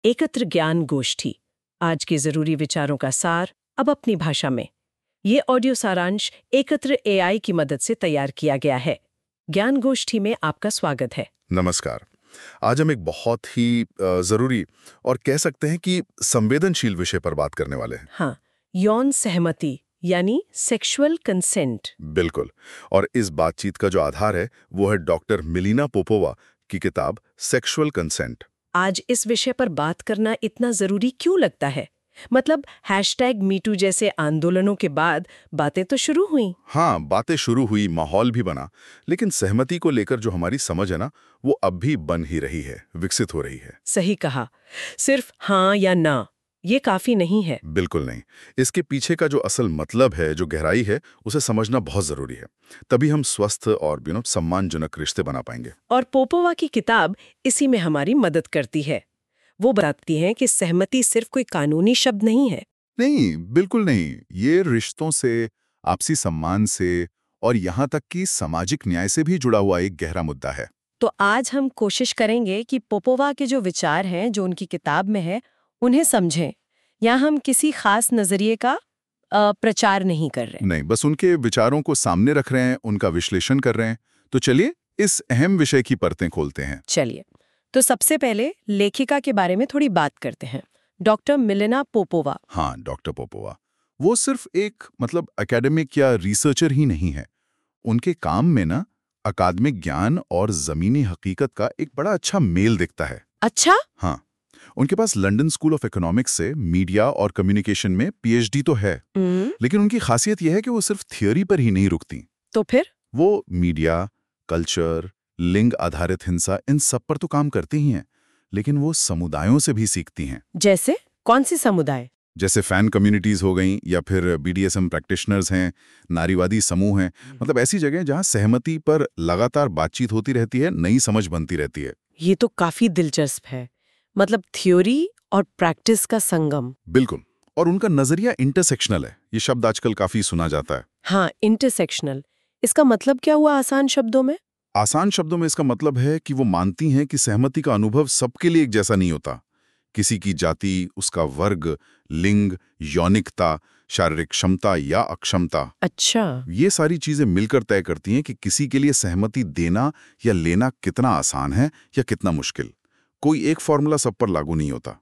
एकत्र ज्ञान गोष्ठी, आज के जरूरी विचारों का सार अब अपनी भाषा में। ये ऑडियो सारांश एकत्र एआई की मदद से तैयार किया गया है। ज्ञान गोष्ठी में आपका स्वागत है। नमस्कार। आज हम एक बहुत ही जरूरी और कह सकते हैं कि संवेदनशील विषय पर बात करने वाले हैं। हाँ, यौन सहमति यानी सेक्सुअल कंसेंट। बिल्कुल। और इस बातचीत का जो आधार है वो है डॉक्टर मिलीना पोपोवा की किताब सेक्सुअल कंसेंट। आज इस विषय पर बात करना इतना जरूरी क्यों लगता है? मतलब #MeToo जैसे आंदोलनों के बाद बातें तो शुरू हुई। हाँ, बातें शुरू हुई, माहौल भी बना, लेकिन सहमति को लेकर जो हमारी समझ है ना, वो अब भी बन ही रही है, विकसित हो रही है। सही कहा। सिर्फ हाँ या ना ये काफी नहीं है। बिल्कुल नहीं। इसके पीछे का जो असल मतलब है, जो गहराई है, उसे समझना बहुत जरूरी है। तभी हम स्वस्थ और सम्मानजनक रिश्ते बना पाएंगे। और पोपोवा की किताब इसी में हमारी मदद करती है। वो बताती है कि सहमति सिर्फ कोई कानूनी शब्द नहीं है। नहीं, बिल्कुल नहीं। ये रिश्तों से, आपसी सम्मान से और यहाँ तक कि सामाजिक न्याय से भी जुड़ा हुआ एक गहरा मुद्दा है। तो आज हम कोशिश करेंगे कि पोपोवा के जो विचार हैं, जो उनकी किताब में है, उन्हें समझें। या हम किसी खास नजरिए का प्रचार नहीं कर रहे। नहीं, बस उनके विचारों को सामने रख रहे हैं, उनका विश्लेषण कर रहे हैं। तो चलिए इस अहम विषय की परतें खोलते हैं। चलिए, तो सबसे पहले लेखिका के बारे में थोड़ी बात करते हैं। Doctor Milena Popova. हाँ, डॉक्टर पोपोवा। वो सिर्फ एक एकेडमिक या रिसर्चर ही नहीं है। उनके काम में ना अकादमिक ज्ञान और जमीनी हकीकत का एक बड़ा अच्छा मेल दिखता है। अच्छा? हाँ, उनके पास लंदन स्कूल ऑफ इकोनॉमिक्स से मीडिया और कम्युनिकेशन में पीएचडी तो है, लेकिन उनकी खासियत यह है कि वो सिर्फ थियोरी पर ही नहीं रुकती। तो फिर वो मीडिया, कल्चर, लिंग आधारित हिंसा, इन सब पर तो काम करती ही हैं, लेकिन वो समुदायों से भी सीखती हैं। जैसे कौन सी समुदाय? जैसे फैन कम्युनिटीज हो गई, या फिर बीडीएसएम प्रैक्टिशनर्स हैं, नारीवादी समूह हैं, ऐसी जगह जहां सहमति पर लगातार बातचीत होती रहती है, नई समझ बनती रहती है। ये तो काफी दिलचस्प है। मतलब थ्योरी और प्रैक्टिस का संगम। बिल्कुल। और उनका नजरिया इंटरसेक्शनल है। ये शब्द आजकल काफी सुना जाता है। हाँ, इंटरसेक्शनल। इसका मतलब क्या हुआ आसान शब्दों में? आसान शब्दों में इसका मतलब है कि वो मानती हैं कि सहमति का अनुभव सबके लिए एक जैसा नहीं होता। किसी की जाति, उसका वर्ग, लिंग, यौनिकता, शारीरिक क्षमता या अक्षमता, अच्छा। ये सारी चीजें मिलकर तय करती हैं कि किसी के लिए सहमति देना या लेना कितना आसान है या कितना मुश्किल। कोई एक फॉर्मूला सब पर लागू नहीं होता।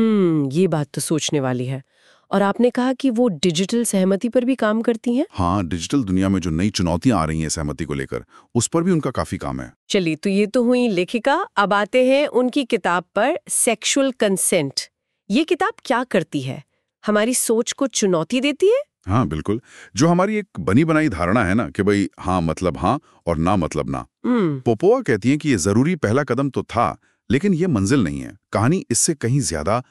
ये बात तो सोचने वाली है। और आपने कहा कि वो डिजिटल सहमति पर भी काम करती हैं? हाँ, डिजिटल दुनिया में जो नई चुनौतियां आ रही हैं सहमति को लेकर, उस पर भी उनका काफी काम है। चलिए, तो ये तो हुई लेखिका। अब आते हैं उनकी किताब पर, सेक्सुअल कंसेंट। ये किताब क्या करती है? हमारी सोच को चुनौती देती है? हाँ, बिल्कुल। जो हमारी एक बनी बनाई धारणा है ना कि भाई हाँ मतलब हाँ और ना मतलब ना, पोपोवा कहती हैं कि ये जरूरी पहला कदम तो था, लेकिन ये मंजिल नहीं है। कहानी इससे कहीं ज्यादा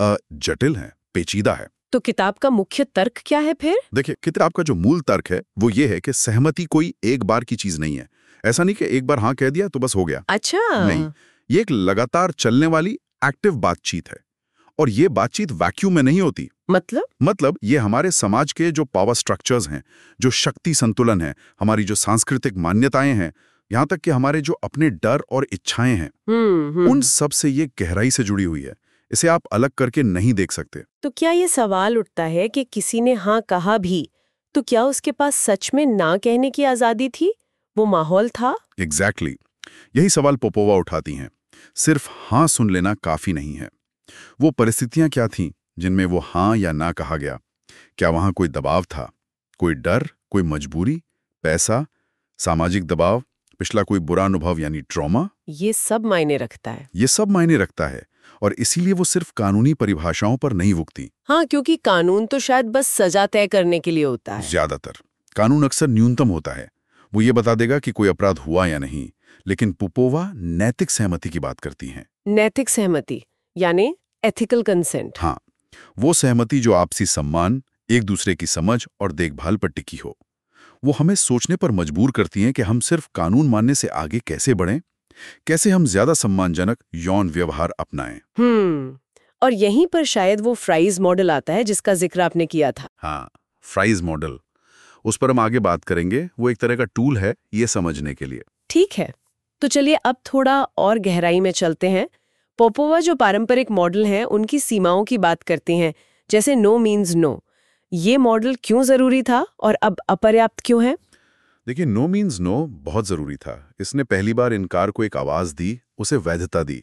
जटिल है, पेचीदा है। तो किताब का मुख्य तर्क क्या है फिर? देखिए, किताब का जो मूल तर्क है वो ये है कि सहमति कोई एक बार की चीज नहीं है। ऐसा नहीं कि एक बार हाँ कह दिया तो बस हो गया। अच्छा। नहीं, ये एक लगातार चलने वाली एक्टिव बातचीत है। और ये बातचीत वैक्यूम में नहीं होती। मतलब ये हमारे समाज के जो पावर स्ट्रक्चर्स हैं, जो शक्ति संतुलन है, हमारी जो सांस्कृतिक मान्यताएं हैं, यहाँ तक कि हमारे जो अपने डर और इच्छाएं हैं, उन सब से ये गहराई से जुड़ी हुई है। इसे आप अलग करके नहीं देख सकते। तो क्या ये सवाल उठता है कि किसी ने हाँ कहा भी, तो क्या उसके पास सच में ना कहने की आजादी थी? वो माहौल था? एग्जैक्टली। यही सवाल पोपोवा उठाती हैं। सिर्फ हाँ सुन लेना काफी नहीं है। वो परिस्थितियां क्या थीं जिनमें वो हाँ या ना कहा गया? क्या वहां कोई दबाव था, कोई डर, कोई मजबूरी, पैसा, सामाजिक दबाव, पिछला कोई बुरा अनुभव यानी ट्रॉमा? ये सब मायने रखता है। ये सब मायने रखता है, और इसीलिए वो सिर्फ कानूनी परिभाषाओं पर नहीं रुकती। हाँ, क्योंकि कानून तो शायद बस सजा तय करने के लिए होता है। ज्यादातर कानून अक्सर न्यूनतम होता है। वो ये बता देगा कि कोई अपराध हुआ या नहीं, लेकिन पोपोवा नैतिक सहमति की बात करती हैं। नैतिक सहमति यानी एथिकल कंसेंट। हाँ, वो सहमति जो आपसी सम्मान, एक दूसरे की समझ और देखभाल पर टिकी हो। वो हमें सोचने पर मजबूर करती हैं कि हम सिर्फ कानून मानने से आगे कैसे बढ़ें, कैसे हम ज्यादा सम्मानजनक यौन व्यवहार अपनाएं। और यहीं पर शायद वो फ्राइज मॉडल आता है जिसका जिक्र आपने किया था। हाँ, फ्राइज मॉडल, उस पर हम आगे बात करेंगे। वो एक तरह का टूल है ये समझने के लिए। ठीक है, तो चलिए अब थोड़ा और गहराई में चलते हैं। पोपोवा जो पारंपरिक मॉडल हैं उनकी सीमाओं की बात करते हैं, जैसे नो मीन्स नो। ये मॉडल क्यों जरूरी था और अब अपर्याप्त क्यों है? देखिए, नो मीन्स नो बहुत जरूरी था। इसने पहली बार इनकार को एक आवाज दी, उसे वैधता दी।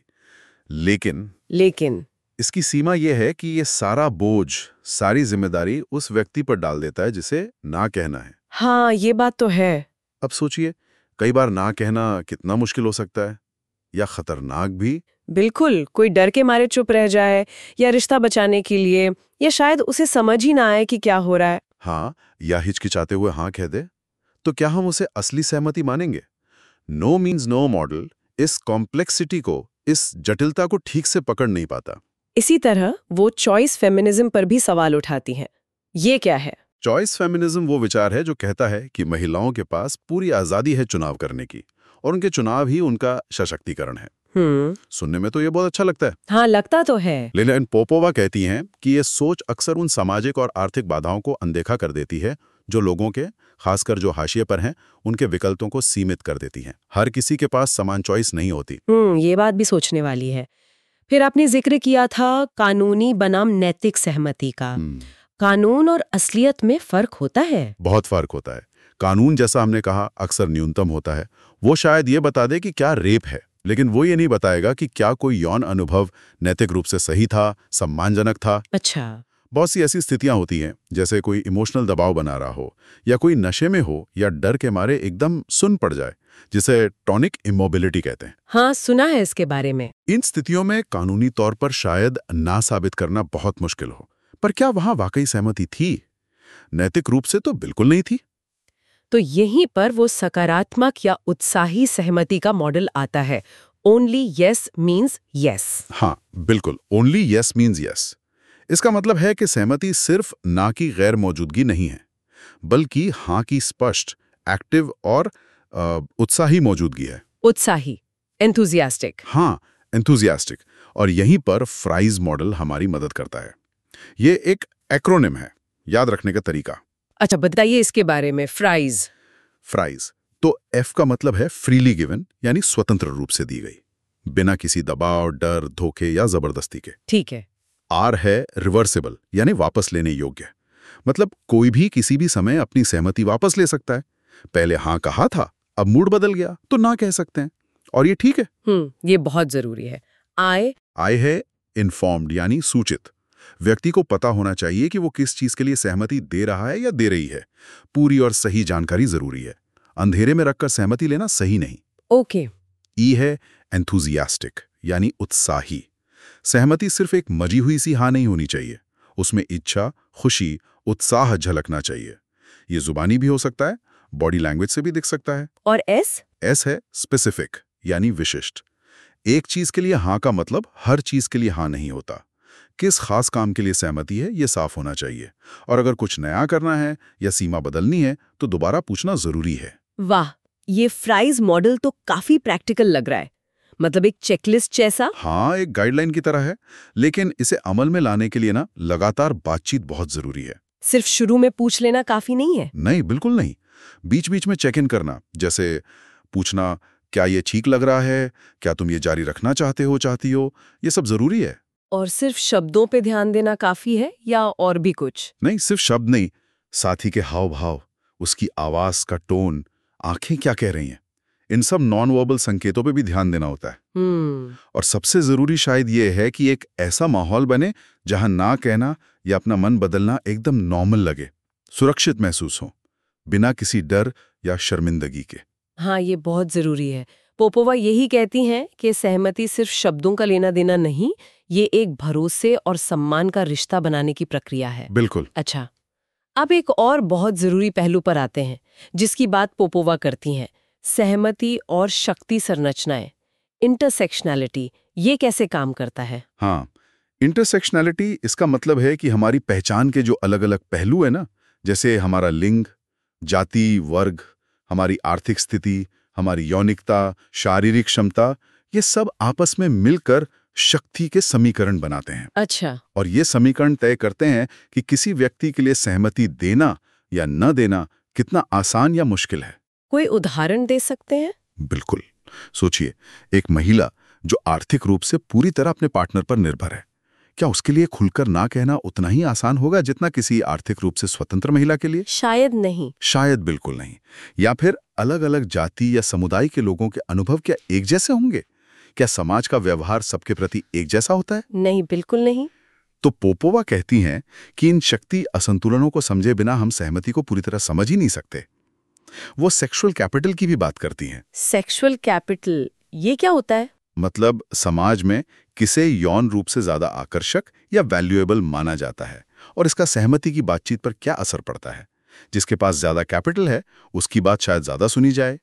लेकिन इसकी सीमा यह है कि ये सारा बोझ, सारी जिम्मेदारी उस व्यक्ति पर डाल देता है जिसे ना कहना है। हाँ, ये बात तो है। अब सोचिए, कई बार ना कहना कितना मुश्किल हो सकता है, या खतरनाक भी। बिल्कुल, कोई डर के मारे चुप रह जाए, या रिश्ता बचाने के लिए, या शायद उसे समझ ही ना आए कि क्या हो रहा है। हाँ, या हिचकिचाते हुए हाँ कह दे, तो क्या हम उसे असली सहमति मानेंगे? नो मीन्स नो मॉडल इस कॉम्प्लेक्सिटी को, इस जटिलता को ठीक से पकड़ नहीं पाता। इसी तरह वो चॉइस फेमिनिज्म पर भी सवाल उठाती हैं। ये क्या है? चॉइस फेमिनिज्म वो विचार है जो कहता है कि महिलाओं के पास पूरी आजादी है चुनाव करने की, और उनके चुनाव ही उनका सशक्तिकरण है। सुनने में तो ये बहुत अच्छा लगता है। हाँ, लगता तो है। लेकिन पोपोवा कहती हैं कि ये सोच अक्सर उन सामाजिक और आर्थिक बाधाओं को अनदेखा कर देती है जो लोगों के, खासकर जो हाशिए पर हैं, उनके विकल्पों को सीमित कर देती हैं। हर किसी के पास समान चॉइस नहीं होती। ये बात भी सोचने वाली है। फिर आपने जिक्र किया था कानूनी बनाम नैतिक सहमति का। कानून और असलियत में फर्क होता है? बहुत फर्क होता है। कानून, जैसा हमने कहा, अक्सर न्यूनतम होता है। वो शायद ये बता दे कि क्या रेप है, लेकिन वो ये नहीं बताएगा कि क्या कोई यौन अनुभव नैतिक रूप से सही था, सम्मानजनक था। अच्छा। बहुत सी ऐसी स्थितियां होती हैं, जैसे कोई इमोशनल दबाव बना रहा हो, या कोई नशे में हो, या डर के मारे एकदम सुन पड़ जाए, जिसे टॉनिक इमोबिलिटी कहते हैं। हाँ, सुना है इसके बारे में। इन स्थितियों में कानूनी तौर पर शायद ना साबित करना बहुत मुश्किल हो, पर क्या वहां वाकई सहमति थी? नैतिक रूप से तो बिल्कुल नहीं थी। तो यहीं पर वो सकारात्मक या उत्साही सहमति का मॉडल आता है। Only yes means yes. हाँ, बिल्कुल, ओनली यस मीन्स यस। इसका मतलब है कि सहमति सिर्फ ना की गैर मौजूदगी नहीं है, बल्कि हाँ की स्पष्ट, एक्टिव और उत्साही मौजूदगी है। उत्साही, एंथुजियास्टिक। हाँ, एंथुजियास्टिक। और यहीं पर फ्राइज मॉडल हमारी मदद करता है। ये एक एक्रोनिम है, याद रखने का तरीका। अच्छा, बताइए इसके बारे में। फ्राइज तो एफ का मतलब है फ्रीली गिवन, यानी स्वतंत्र रूप से दी गई, बिना किसी दबाव, डर, धोखे या जबरदस्ती के। ठीक है। आर है रिवर्सिबल, यानी वापस लेने योग्य। मतलब कोई भी किसी भी समय अपनी सहमति वापस ले सकता है। पहले हाँ कहा था, अब मूड बदल गया तो ना कह सकते हैं, और ये ठीक है। ये बहुत जरूरी है। आई है इन्फॉर्म्ड, यानी सूचित। व्यक्ति को पता होना चाहिए कि वो किस चीज के लिए सहमति दे रहा है या दे रही है। पूरी और सही जानकारी जरूरी है। अंधेरे में रखकर सहमति लेना सही नहीं। ओके। ई है एंथुजियास्टिक, यानी उत्साही। सहमति सिर्फ एक मजी हुई सी हाँ नहीं होनी चाहिए, उसमें इच्छा, खुशी, उत्साह झलकना चाहिए। ये जुबानी भी हो सकता है, बॉडी लैंग्वेज से भी दिख सकता है। और एस है स्पेसिफिक, यानी विशिष्ट। एक चीज के लिए हाँ का मतलब हर चीज के लिए हाँ नहीं होता। किस खास काम के लिए सहमति है, ये साफ होना चाहिए। और अगर कुछ नया करना है या सीमा बदलनी है तो दोबारा पूछना जरूरी है। वाह, ये फ्राइज मॉडल तो काफी प्रैक्टिकल लग रहा है। मतलब एक चेकलिस्ट जैसा। हाँ, एक गाइडलाइन की तरह है, लेकिन इसे अमल में लाने के लिए लगातार बातचीत बहुत जरूरी है। सिर्फ शुरू में पूछ लेना काफी नहीं है? नहीं, बिल्कुल नहीं। बीच बीच में चेक इन करना, जैसे पूछना, क्या ये ठीक लग रहा है, क्या तुम ये जारी रखना चाहती हो, ये सब जरूरी है। और सिर्फ शब्दों पे ध्यान देना काफी है या और भी कुछ? नहीं, सिर्फ शब्द नहीं, साथी के हाव भाव, उसकी आवाज का टोन, आंखें क्या कह रही हैं, इन सब नॉन वर्बल संकेतों पे भी ध्यान देना होता है। और सबसे जरूरी शायद ये है कि एक ऐसा माहौल बने जहां ना कहना या अपना मन बदलना एकदम नॉर्मल लगे, सुरक्षित महसूस हो, बिना किसी डर या शर्मिंदगी के। हाँ, ये बहुत जरूरी है। पोपोवा यही कहती हैं कि सहमति सिर्फ शब्दों का लेना देना नहीं, ये एक भरोसे और सम्मान का रिश्ता बनाने की प्रक्रिया है। बिल्कुल। अच्छा, अब एक और बहुत जरूरी पहलू पर आते हैं जिसकी बात पोपोवा करती हैं, सहमति और शक्ति संरचनाएं, इंटरसेक्शनैलिटी। ये कैसे काम करता है? हाँ, इंटरसेक्शनैलिटी, इसका मतलब है कि हमारी पहचान के जो अलग अलग पहलू है ना, जैसे हमारा लिंग, जाति, वर्ग, हमारी आर्थिक स्थिति, हमारी यौनिकता, शारीरिक क्षमता, ये सब आपस में मिलकर शक्ति के समीकरण बनाते हैं। अच्छा। और ये समीकरण तय करते हैं कि किसी व्यक्ति के लिए सहमति देना या न देना कितना आसान या मुश्किल है। कोई उदाहरण दे सकते हैं? बिल्कुल। सोचिए, एक महिला जो आर्थिक रूप से पूरी तरह अपने पार्टनर पर निर्भर है, क्या उसके लिए खुलकर ना कहना उतना ही आसान होगा जितना किसी आर्थिक रूप से स्वतंत्र महिला के लिए? शायद नहीं। शायद बिल्कुल नहीं। या फिर अलग अलग जाति या समुदाय के लोगों के अनुभव क्या एक जैसे होंगे? क्या समाज का व्यवहार सबके प्रति एक जैसा होता है? नहीं, बिल्कुल नहीं। तो पोपोवा कहती हैं कि इन शक्ति असंतुलनों को समझे बिना हम सहमति को पूरी तरह समझ ही नहीं सकते। वो सेक्सुअल कैपिटल की भी बात करती हैं। सेक्सुअल कैपिटल, ये क्या होता है? मतलब समाज में किसे यौन रूप से ज्यादा आकर्षक या वैल्यूएबल माना जाता है और इसका सहमति की बातचीत पर क्या असर पड़ता है। जिसके पास ज्यादा कैपिटल है उसकी बात शायद ज्यादा सुनी जाए।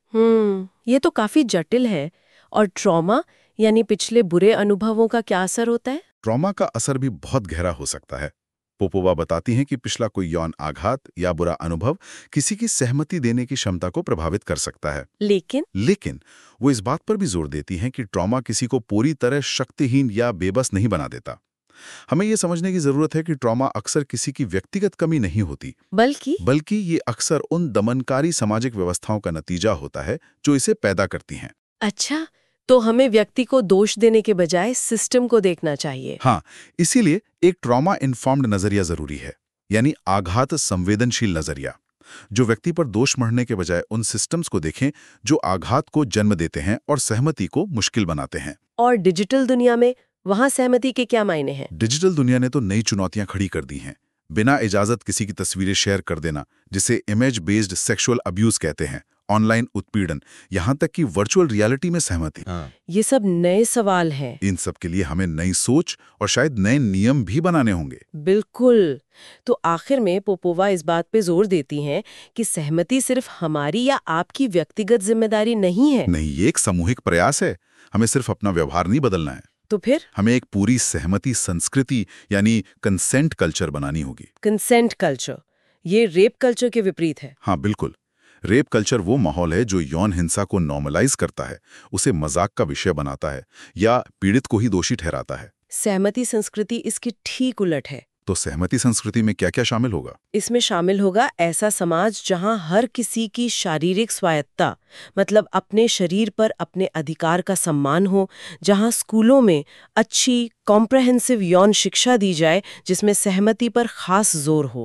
ये तो काफी जटिल है। और ट्रॉमा यानी पिछले बुरे अनुभवों का क्या असर होता है? ट्रॉमा का असर भी बहुत गहरा हो सकता है। पोपोवा बताती हैं कि पिछला कोई यौन आघात या बुरा अनुभव किसी की सहमति देने की क्षमता को प्रभावित कर सकता है। लेकिन वो इस बात पर भी जोर देती हैं कि ट्रॉमा किसी को पूरी तरह शक्तिहीन या बेबस नहीं बना देता। हमें ये समझने की जरूरत है कि ट्रॉमा अक्सर किसी की व्यक्तिगत कमी नहीं होती, बल्कि ये अक्सर उन दमनकारी सामाजिक व्यवस्थाओं का नतीजा होता है जो इसे पैदा करती हैं। अच्छा, तो हमें व्यक्ति को दोष देने के बजाय सिस्टम को देखना चाहिए। हाँ, इसीलिए एक ट्रॉमा इन्फॉर्म्ड नजरिया जरूरी है, यानी आघात संवेदनशील नजरिया, जो व्यक्ति पर दोष मढ़ने के बजाय उन सिस्टम्स को देखें जो आघात को जन्म देते हैं और सहमति को मुश्किल बनाते हैं। और डिजिटल दुनिया में वहां सहमति के क्या मायने हैं? डिजिटल दुनिया ने तो नई चुनौतियां खड़ी कर दी हैं। बिना इजाजत किसी की तस्वीरें शेयर कर देना, जिसे इमेज बेस्ड सेक्सुअल अब्यूज कहते हैं, ऑनलाइन उत्पीड़न, यहाँ तक कि वर्चुअल रियलिटी में सहमति। ये सब नए सवाल हैं। इन सब के लिए हमें नई सोच और शायद नए नियम भी बनाने होंगे। बिल्कुल। तो आखिर में पोपोवा इस बात पे जोर देती हैं कि सहमति सिर्फ हमारी या आपकी व्यक्तिगत जिम्मेदारी नहीं है। नहीं, ये एक सामूहिक प्रयास है। हमें सिर्फ अपना व्यवहार नहीं बदलना है, तो फिर हमें एक पूरी सहमति संस्कृति यानी कंसेंट कल्चर बनानी होगी। कंसेंट कल्चर, ये रेप कल्चर के विपरीत है। हाँ बिल्कुल। रेप कल्चर वो माहौल है जो यौन हिंसा को नॉर्मलाइज करता है, उसे मजाक का विषय बनाता है या पीड़ित को ही दोषी ठहराता है। सहमति संस्कृति इसकी ठीक उलट है। तो सहमति संस्कृति में क्या क्या शामिल होगा? इसमें शामिल होगा ऐसा समाज जहां हर किसी की शारीरिक स्वायत्ता, मतलब अपने शरीर पर अपने अधिकार का सम्मान हो, जहां स्कूलों में अच्छी कॉम्प्रहेंसिव यौन शिक्षा दी जाए जिसमें सहमति पर खास जोर हो।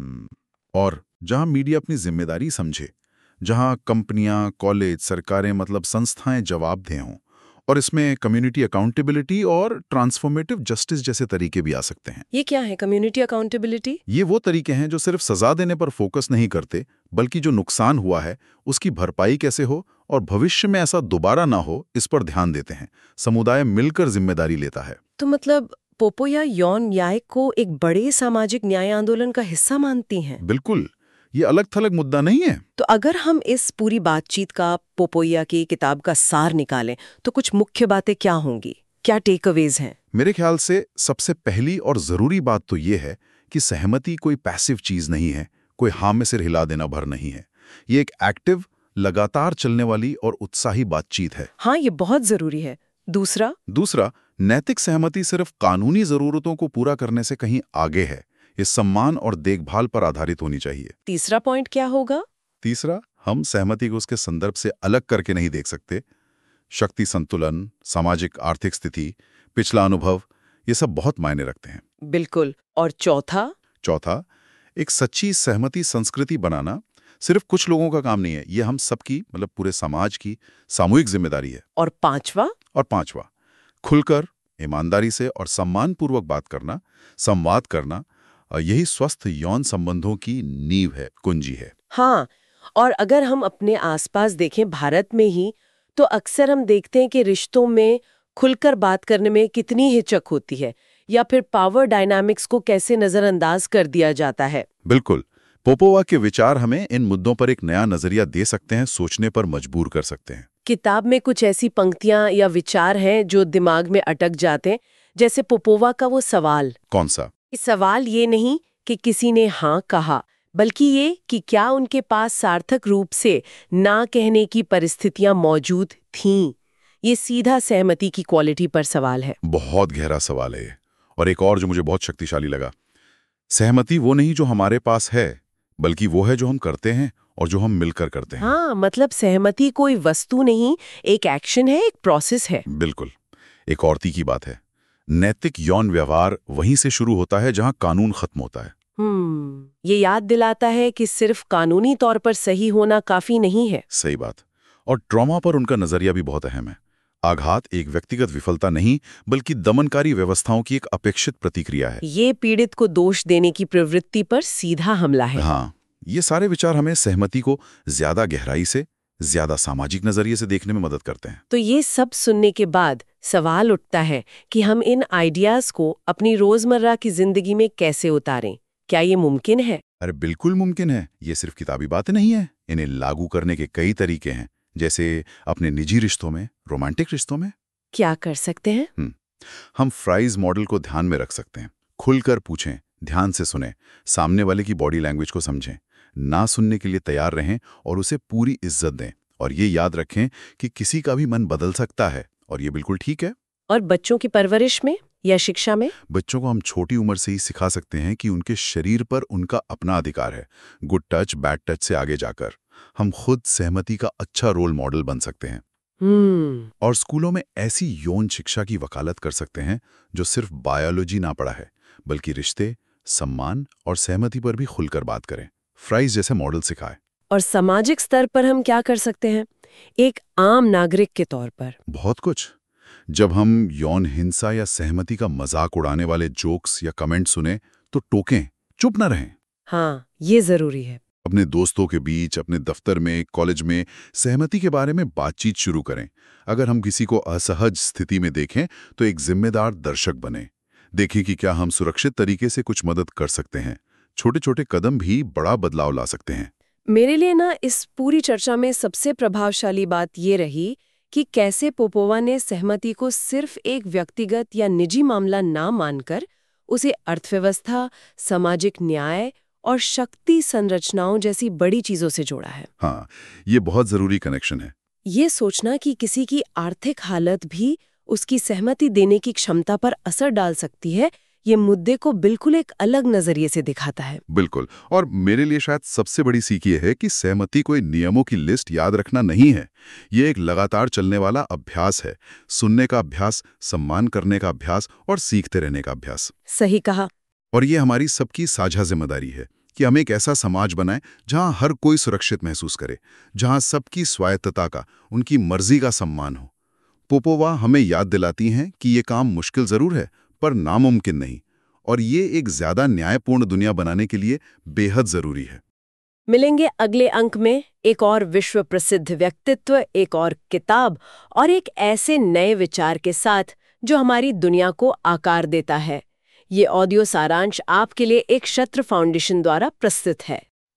और जहां मीडिया अपनी जिम्मेदारी समझे, जहां कंपनियां, कॉलेज, सरकारें मतलब संस्थाएं जवाबदेह हों, और इसमें कम्युनिटी अकाउंटेबिलिटी और ट्रांसफॉर्मेटिव जस्टिस जैसे तरीके भी आ सकते हैं। ये क्या है कम्युनिटी अकाउंटेबिलिटी? ये वो तरीके हैं जो सिर्फ सजा देने पर फोकस नहीं करते, बल्कि जो नुकसान हुआ है उसकी भरपाई कैसे हो और भविष्य में ऐसा दोबारा ना हो, इस पर ध्यान देते हैं। समुदाय मिलकर जिम्मेदारी लेता है। तो मतलब पोपोया यौन न्याय को एक बड़े सामाजिक न्याय आंदोलन का हिस्सा मानती हैं। बिल्कुल, ये अलग थलग मुद्दा नहीं है। तो अगर हम इस पूरी बातचीत का, पोपोया की किताब का सार निकालें, तो कुछ मुख्य बातें क्या होंगी? क्या टेकअवेज हैं? मेरे ख्याल से सबसे पहली और जरूरी बात तो ये है कि सहमति कोई पैसिव चीज नहीं है, कोई हाँ में सिर हिला देना भर नहीं है। ये एक एक्टिव, लगातार चलने वाली और उत्साही बातचीत है। हाँ, ये बहुत जरूरी है। दूसरा, नैतिक सहमति सिर्फ कानूनी जरूरतों को पूरा करने से कहीं आगे है। ये सम्मान और देखभाल पर आधारित होनी चाहिए। तीसरा पॉइंट क्या होगा? तीसरा, हम सहमति को उसके संदर्भ से अलग करके नहीं देख सकते। शक्ति संतुलन, सामाजिक आर्थिक स्थिति, पिछला अनुभव, ये सब बहुत मायने रखते हैं। बिल्कुल। और चौथा, एक सच्ची सहमति संस्कृति बनाना सिर्फ कुछ लोगों का काम नहीं है, ये हम सबकी, मतलब पूरे समाज की सामूहिक जिम्मेदारी है। और पांचवा, खुलकर, ईमानदारी से और सम्मानपूर्वक बात करना, संवाद करना, यही स्वस्थ यौन संबंधों की नींव है, कुंजी है। हाँ, और अगर हम अपने आसपास देखें भारत में ही, तो अक्सर हम देखते हैं कि रिश्तों में खुलकर बात करने में कितनी हिचक होती है, या फिर पावर डायनामिक्स को कैसे नजरअंदाज कर दिया जाता है। बिल्कुल। पोपोवा के विचार हमें इन मुद्दों पर एक नया नजरिया दे सकते हैं, सोचने पर मजबूर कर सकते हैं। किताब में कुछ ऐसी पंक्तियां या विचार हैं जो दिमाग में अटक जाते हैं, जैसे पोपोवा का वो सवाल। कौन सा? सवाल ये नहीं कि किसी ने हाँ कहा, बल्कि ये कि क्या उनके पास सार्थक रूप से ना कहने की परिस्थितियां मौजूद थीं। ये सीधा सहमति की क्वालिटी पर सवाल है। बहुत गहरा सवाल है ये। और एक और जो मुझे बहुत शक्तिशाली लगा, सहमति वो नहीं जो हमारे पास है, बल्कि वो है जो हम करते हैं और जो हम मिलकर करते हैं। हाँ, मतलब सहमति कोई वस्तु नहीं, एक एक्शन है, एक प्रोसेस है। बिल्कुल। एक और तीखी बात है, नैतिक यौन व्यवहार वहीं से शुरू होता है जहां कानून खत्म होता है। ये याद दिलाता है कि सिर्फ कानूनी तौर पर सही होना काफी नहीं है। सही बात। और ट्रॉमा पर उनका नजरिया भी बहुत अहम है। आघात एक व्यक्तिगत विफलता नहीं, बल्कि दमनकारी व्यवस्थाओं की एक अपेक्षित प्रतिक्रिया है। ये पीड़ित को दोष देने की प्रवृत्ति पर सीधा हमला है। हाँ, ये सारे विचार हमें सहमति को ज्यादा गहराई से, ज्यादा सामाजिक नजरिए से देखने में मदद करते हैं। तो ये सब सुनने के बाद सवाल उठता है कि हम इन आइडियाज को अपनी रोजमर्रा की जिंदगी में कैसे उतारें? क्या ये मुमकिन है? अरे बिल्कुल मुमकिन है। ये सिर्फ किताबी बातें नहीं है, इन्हें लागू करने के कई तरीके हैं। जैसे अपने निजी रिश्तों में, रोमांटिक रिश्तों में। क्या कर सकते हैं? हम फ्राइज मॉडल को ध्यान में रख सकते हैं। खुलकर पूछें, ध्यान से सुनें, सामने वाले की बॉडी लैंग्वेज को समझें, ना सुनने के लिए तैयार रहें और उसे पूरी इज्जत दें। और ये याद रखें कि किसी का भी मन बदल सकता है और ये बिल्कुल ठीक है। और बच्चों की परवरिश में या शिक्षा में? बच्चों को हम छोटी उम्र से ही सिखा सकते हैं कि उनके शरीर पर उनका अपना अधिकार है। गुड टच, बैड टच से आगे जाकर हम खुद सहमति का अच्छा रोल मॉडल बन सकते हैं। और स्कूलों में ऐसी यौन शिक्षा की वकालत कर सकते हैं जो सिर्फ बायोलॉजी ना पढ़ा है, बल्कि रिश्ते, सम्मान और सहमति पर भी खुलकर बात करें। फ्राइज जैसे मॉडल सिखाए। और सामाजिक स्तर पर हम क्या कर सकते हैं, एक आम नागरिक के तौर पर? बहुत कुछ। जब हम यौन हिंसा या सहमति का मजाक उड़ाने वाले जोक्स या कमेंट सुने तो टोकें, चुप न रहें। हाँ, ये जरूरी है। अपने दोस्तों के बीच, अपने दफ्तर में, कॉलेज में सहमति के बारे में बातचीत शुरू करें। अगर हम किसी को असहज स्थिति में देखें तो एक जिम्मेदार दर्शक बने। देखें कि क्या हम सुरक्षित तरीके से कुछ मदद कर सकते हैं। छोटे छोटे कदम भी बड़ा बदलाव ला सकते हैं। मेरे लिए ना इस पूरी चर्चा में सबसे प्रभावशाली बात ये रही कि कैसे पोपोवा ने सहमति को सिर्फ एक व्यक्तिगत या निजी मामला ना मानकर उसे अर्थव्यवस्था, सामाजिक न्याय और शक्ति संरचनाओं जैसी बड़ी चीजों से जोड़ा है। हाँ, ये बहुत जरूरी कनेक्शन है। ये सोचना कि किसी की आर्थिक हालत भी उसकी सहमति देने की क्षमता पर असर डाल सकती है, ये मुद्दे को बिल्कुल एक अलग नजरिए से दिखाता है। बिल्कुल। और मेरे लिए शायद सबसे बड़ी सीख ये है कि सहमति कोई नियमों की लिस्ट याद रखना नहीं है। ये एक लगातार चलने वाला अभ्यास है। सुनने का अभ्यास, सम्मान करने का अभ्यास और सीखते रहने का अभ्यास। सही कहा। और ये हमारी सबकी साझा जिम्मेदारी है कि हम एक ऐसा समाज बनाएं जहां हर कोई सुरक्षित महसूस करे, जहां सबकी स्वायत्तता का, उनकी मर्जी का सम्मान हो। पोपोवा हमें याद दिलाती हैं कि ये काम मुश्किल जरूर है, पर नामुमकिन नहीं। और ये एक ज्यादा न्यायपूर्ण दुनिया बनाने के लिए बेहद जरूरी है। मिलेंगे अगले अंक में एक और विश्व प्रसिद्ध व्यक्तित्व, एक और किताब और एक ऐसे नए विचार के साथ जो हमारी दुनिया को आकार देता है। ये ऑडियो सारांश आपके लिए एक क्षत्र फाउंडेशन द्वारा प्रस्तुत है।